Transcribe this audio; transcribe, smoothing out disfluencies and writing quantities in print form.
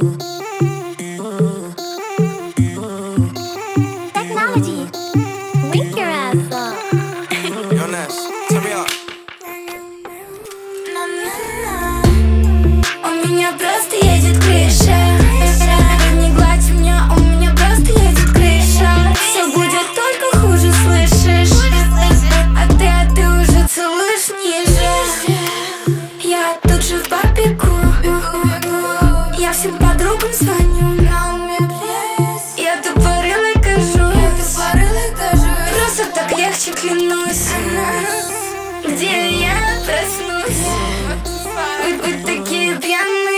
Technology, wake your ass up. Yo, Ness, turn me up. У меня просто едет крыша. Не гладь меня, у меня просто едет крыша. Все будет только хуже, слышишь? А ты уже целуешь ниже. Я тут же в папику. Я всем подругам звоню. Я тупорылой кажусь. Просто так легче, клянусь. Где я проснусь? Вы такие пьяные.